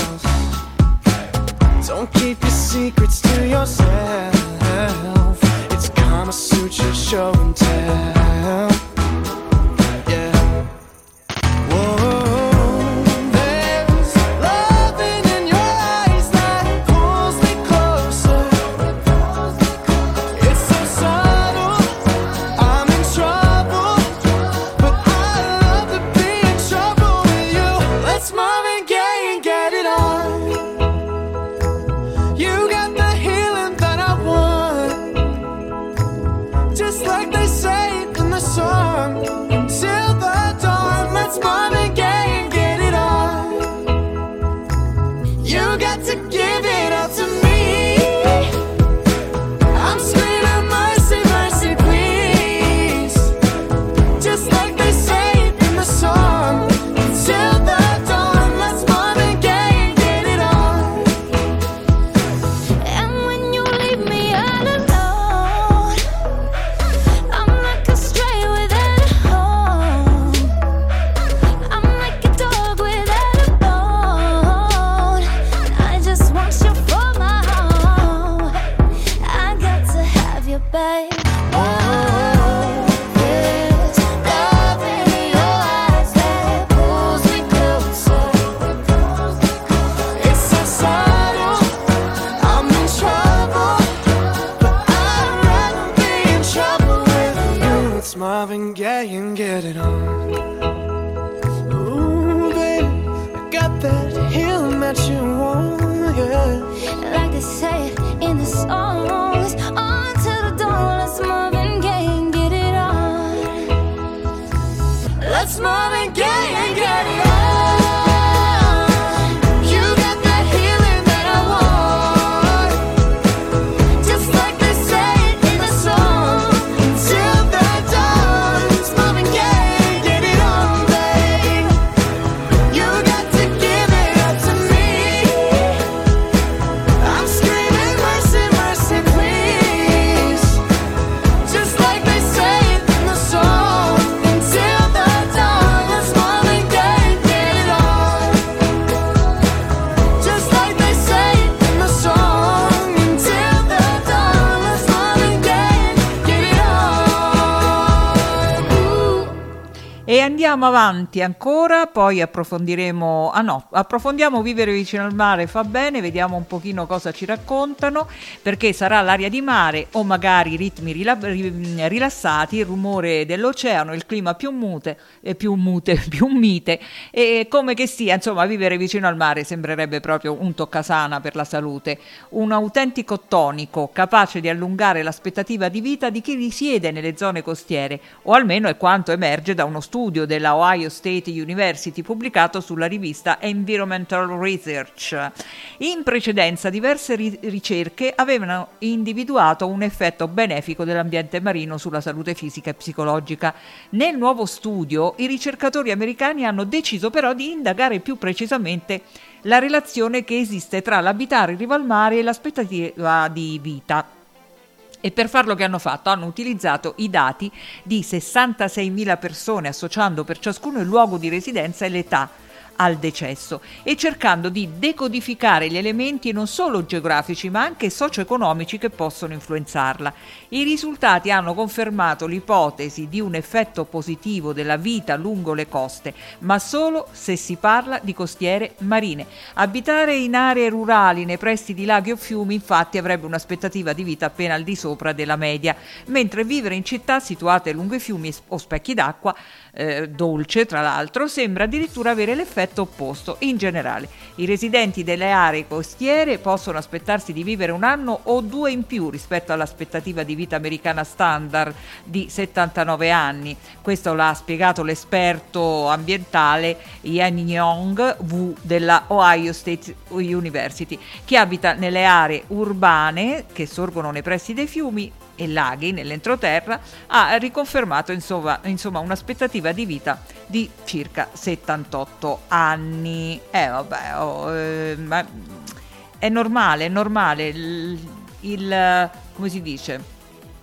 S9: Don't keep your secrets to yourself. It's Kama Sutra show and tell. Yeah. Whoa, there's loving in your eyes that pulls me closer. It's so subtle, I'm in trouble, but I love to be in trouble with you. Let's Marvin Gaye and get it on. You got the healing that I want. Just like they say it in the song. Until the dawn, let's Marvin Gaye and get it on. You got to give it up to me. I'm screaming mercy, mercy, please. Just like they say it in the song. Until the dawn, let's Marvin Gaye and get it on.
S4: And when you leave me all alone, I'm like a stray without a home. I'm like a dog without a bone. I just want you for my home. I got to have you, babe. Oh, there's love in your eyes that pulls me closer.
S9: It's so subtle, I'm in trouble, but I'd rather be in trouble with you. It's Marvin Gaye and get it on. Ooh, baby, I got that healing that you want, yeah.
S4: Like they say it in the songs, on to the dawn, let's Marvin Gaye and get it on.
S9: Let's Marvin Gaye and get it on. You got that healing that I want. Just like they say it in the song. Until the dawn, it's Marvin Gaye and get it on, babe. You got to give it up to me. I'm screaming mercy, mercy, please. Just like they
S2: E andiamo avanti ancora, poi approfondiremo, ah no, approfondiamo Vivere vicino al mare, fa bene, vediamo un pochino cosa ci raccontano, perché sarà l'aria di mare o magari ritmi rila- rilassati, il rumore dell'oceano, il clima più mute, eh, più mute, più mite, e come che sia, insomma, vivere vicino al mare sembrerebbe proprio un toccasana per la salute, un autentico tonico capace di allungare l'aspettativa di vita di chi risiede nelle zone costiere, o almeno è quanto emerge da uno studio della Ohio State University pubblicato sulla rivista Environmental Research. In precedenza diverse ri- ricerche avevano individuato un effetto benefico dell'ambiente marino sulla salute fisica e psicologica. Nel nuovo studio i ricercatori americani hanno deciso però di indagare più precisamente la relazione che esiste tra l'abitare in riva al mare e l'aspettativa di vita. E per farlo che hanno fatto? Hanno utilizzato i dati di sessantaseimila persone, associando per ciascuno il luogo di residenza e l'età al decesso e cercando di decodificare gli elementi non solo geografici ma anche socio-economici che possono influenzarla. I risultati hanno confermato l'ipotesi di un effetto positivo della vita lungo le coste, ma solo se si parla di costiere marine. Abitare in aree rurali nei pressi di laghi o fiumi infatti avrebbe un'aspettativa di vita appena al di sopra della media, mentre vivere in città situate lungo i fiumi o specchi d'acqua, eh, dolce tra l'altro, sembra addirittura avere l'effetto opposto. In generale, i residenti delle aree costiere possono aspettarsi di vivere un anno o due in più rispetto all'aspettativa di vita americana standard di settantanove anni. Questo l'ha spiegato l'esperto ambientale Yan Yong Wu della Ohio State University. Chi abita nelle aree urbane che sorgono nei pressi dei fiumi e laghi nell'entroterra ha riconfermato insomma, insomma un'aspettativa di vita di circa settantotto anni. Eh vabbè, oh, eh, ma è normale, è normale il, il come si dice?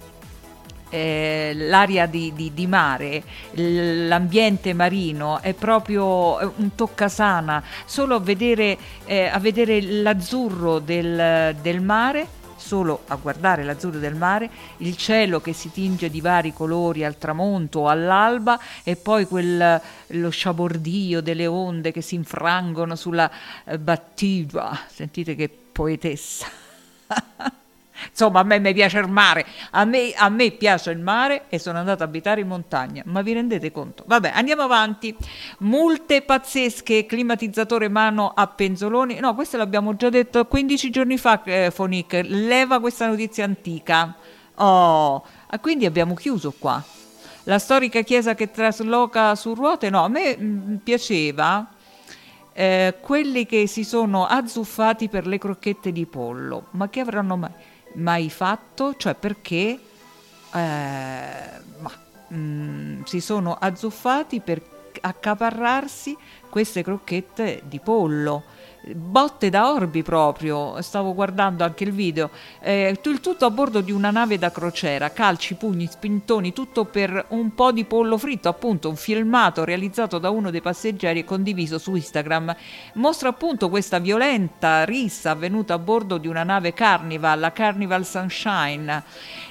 S2: Eh, l'aria di, di, di mare, l'ambiente marino è proprio un toccasana. Solo a vedere, eh, a vedere l'azzurro del, del mare, solo a guardare l'azzurro del mare, il cielo che si tinge di vari colori al tramonto o all'alba, e poi quel, lo sciabordio delle onde che si infrangono sulla eh, battigia. Sentite che poetessa. Insomma, a me mi piace il mare, a me, a me piace il mare e sono andata a abitare in montagna, ma vi rendete conto? Vabbè, andiamo avanti. Multe pazzesche, climatizzatore mano a penzoloni. No, questo l'abbiamo già detto quindici giorni fa, eh, Fonic, leva questa notizia antica. Oh, quindi abbiamo chiuso qua. La storica chiesa che trasloca su ruote, no, a me mh, piaceva. Eh, quelli che si sono azzuffati per le crocchette di pollo, ma che avranno mai, mai fatto? Cioè perché eh, ma, mh, si sono azzuffati per accaparrarsi queste crocchette di pollo, botte da orbi proprio. Stavo guardando anche il video, eh, il tutto a bordo di una nave da crociera, calci, pugni, spintoni, tutto per un po' di pollo fritto. Appunto, un filmato realizzato da uno dei passeggeri e condiviso su Instagram mostra appunto questa violenta rissa avvenuta a bordo di una nave Carnival, la Carnival Sunshine.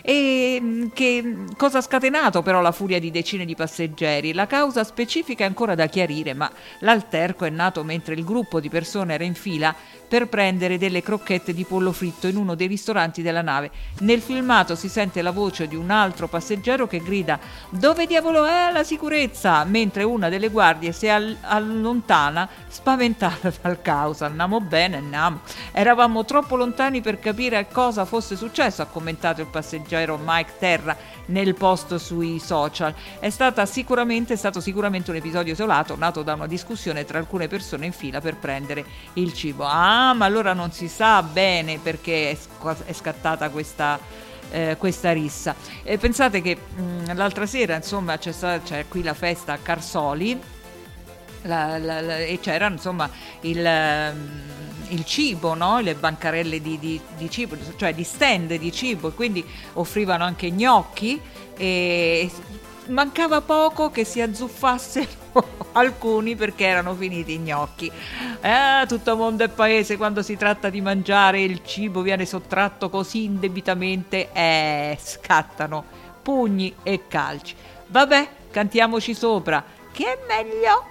S2: E che cosa ha scatenato però la furia di decine di passeggeri? La causa specifica è ancora da chiarire, ma l'alterco è nato mentre il gruppo di persone era in fila per prendere delle crocchette di pollo fritto in uno dei ristoranti della nave. Nel filmato si sente la voce di un altro passeggero che grida "Dove diavolo è la sicurezza?", mentre una delle guardie si all- allontana spaventata dal caos. Andiamo bene, andiamo. Eravamo troppo lontani per capire cosa fosse successo, ha commentato il passeggero Mike Terra nel post sui social. È stata sicuramente, è stato sicuramente un episodio isolato, nato da una discussione tra alcune persone in fila per prendere il cibo. Ah, ma allora non si sa bene perché è, sc- è scattata questa, eh, questa rissa. E pensate che mh, l'altra sera, insomma, c'è, sta- c'è qui la festa a Carsoli, la, la, la, e c'era insomma il... Um, il cibo, no? Le bancarelle di, di, di cibo, cioè di stand di cibo, e quindi offrivano anche gnocchi e mancava poco che si azzuffassero alcuni perché erano finiti i gnocchi. Eh, tutto mondo e paese, quando si tratta di mangiare il cibo viene sottratto così indebitamente, eh, scattano pugni e calci. Vabbè, cantiamoci sopra. che è meglio.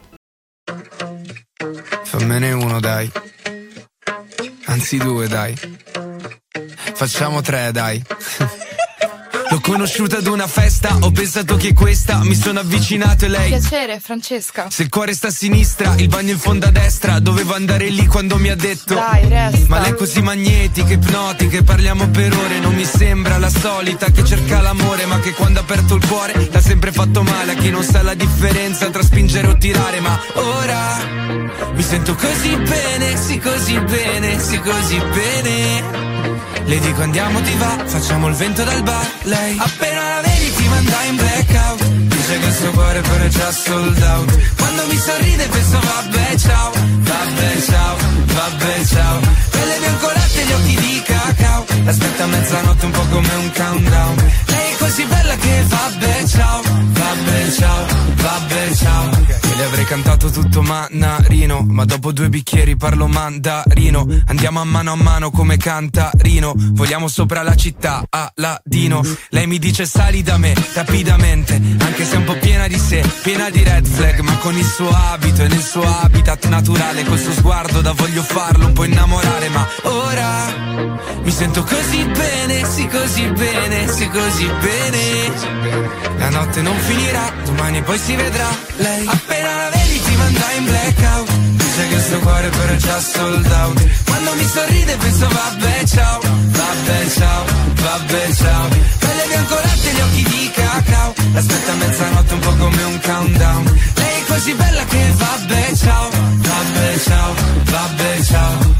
S10: Fammene uno, dai. Anzi due, dai. Facciamo tre, dai. L'ho conosciuta ad una festa, ho pensato che questa, mi sono avvicinato e lei.
S5: Piacere, Francesca.
S10: Se il cuore sta a sinistra, il bagno in fondo a destra, dovevo andare lì quando mi ha detto
S5: dai, resta.
S10: Ma lei è così magnetica, ipnotica, parliamo per ore. Non mi sembra la solita che cerca l'amore, ma che quando ha aperto il cuore l'ha sempre fatto male a chi non sa la differenza tra spingere o tirare. Ma ora mi sento così bene, sì così bene, sì così bene. Le dico andiamo, ti va, facciamo il vento dal bar. Lei appena la vedi ti manda in blackout, dice che il suo cuore però è già sold out. Quando mi sorride penso vabbè ciao, vabbè ciao, vabbè ciao. Pelle biancolate e gli occhi di cacao, aspetta a mezzanotte un po' come un countdown. Lei è così bella che vabbè ciao, vabbè ciao, vabbè ciao. E le avrei cantato tutto manarino, ma dopo due bicchieri parlo mandarino. Andiamo a mano a mano come cantarino, vogliamo sopra la città, Aladino. Lei mi dice sali da me, rapidamente, anche se è un po' piena di sé, piena di red flag, ma con il suo abito e nel suo habitat naturale, col suo sguardo da voglio farlo un po' innamorare. Ma ora mi sento così bene, sì così bene, sì così bene. La notte non finirà, domani poi si vedrà. Lei appena la vedi ti manda in blackout, dice che il suo cuore però è già sold out. Quando mi sorride penso vabbè ciao, vabbè ciao, vabbè ciao. Pelle biancolate e gli occhi di cacao, aspetta a mezzanotte un po' come un countdown. Lei è così bella che vabbè ciao, vabbè ciao, vabbè ciao.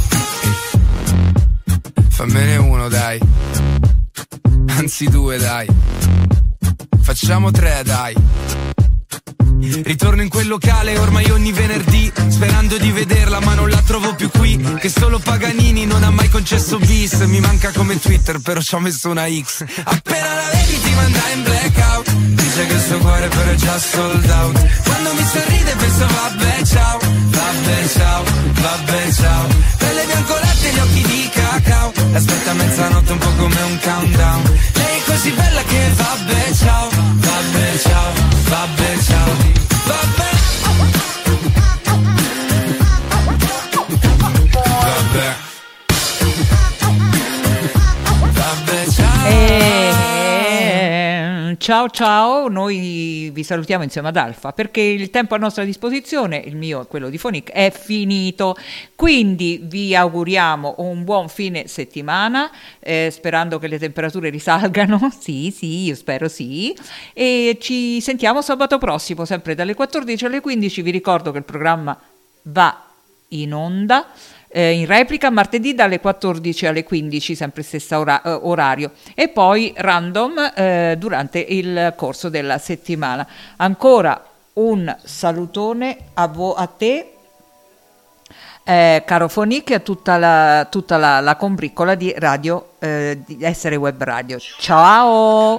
S10: Fammene uno, dai. Anzi due, dai. Facciamo tre, dai. Ritorno in quel locale ormai ogni venerdì, sperando di vederla ma non la trovo più qui. Che solo Paganini non ha mai concesso bis. Mi manca come Twitter però ci ho messo una X. Appena la vedi ti manda in blackout, dice che il suo cuore però è già sold out. Quando mi sorride penso vabbè ciao, vabbè ciao, vabbè ciao. Pelle biancolate e gli occhi di cacao, aspetta a mezzanotte un po' come un countdown. Lei è così bella che vabbè ciao, vabbè ciao, vabbè ciao. Vabbè. Vabbè. Vabbè, ciao.
S2: E... ciao ciao, noi vi salutiamo insieme ad Alfa perché il tempo a nostra disposizione, il mio e quello di Phonik, è finito. Quindi vi auguriamo un buon fine settimana, eh, sperando che le temperature risalgano. Sì, sì, io spero sì. E ci sentiamo sabato prossimo, sempre dalle quattordici alle quindici. Vi ricordo che il programma va in onda eh, in replica martedì dalle quattordici alle quindici, sempre stesso ora- eh, orario, e poi random eh, durante il corso della settimana. Ancora un salutone a, vo- a te, Eh, caro Phonik, e a tutta la, tutta la, la combriccola di radio, eh, di Essere Web Radio. Ciao!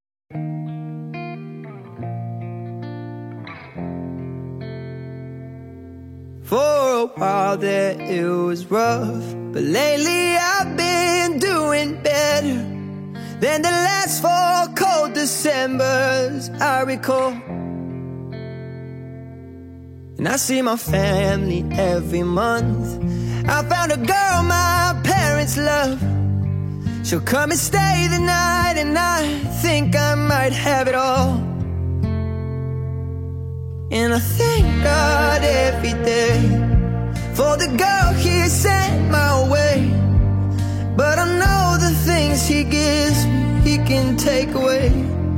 S9: For a while there it was rough, but lately I've been doing better than the last four cold Decembers I recall. And I see my family every month. I found a girl my parents love. She'll come and stay the night, and I think I might have it all. And I thank God every day for the girl He sent my way. But I know the things He gives me He can take away.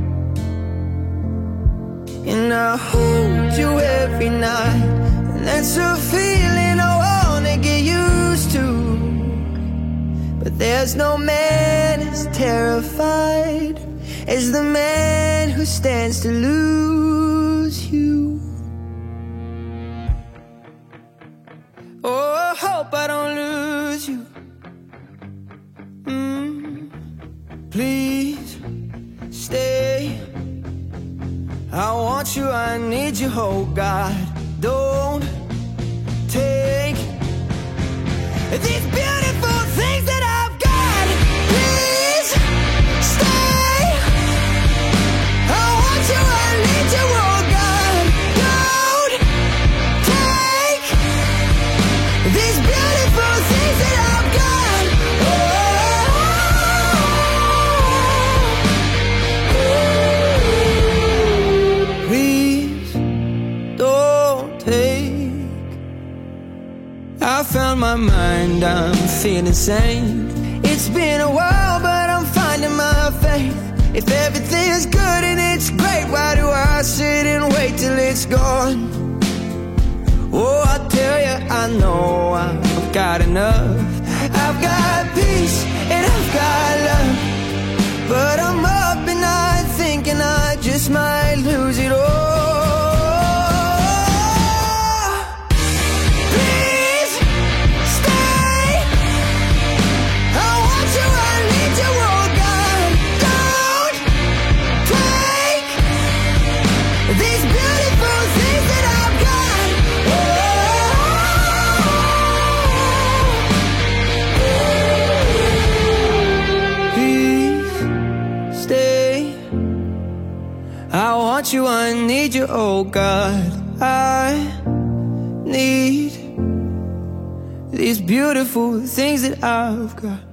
S9: And I hold you every night, and that's a feeling I wanna get used to. But there's no man as terrified as the man who stands to lose you. Oh, I hope I don't lose you. Mm, please stay. I want you, I need you, oh God. Don't take these beautiful things that I've got. Please stay. I want you, I need you, oh God. found my mind, I'm feeling sane. It's been a while, but I'm finding my faith. If everything's good and it's great, why do I sit and wait till it's gone? Oh, I tell you, I know I've got enough. I've got peace and I've got love, but I'm up and I thinking I just might lose it all. I want you, I need you, oh God. I need these beautiful things that I've got.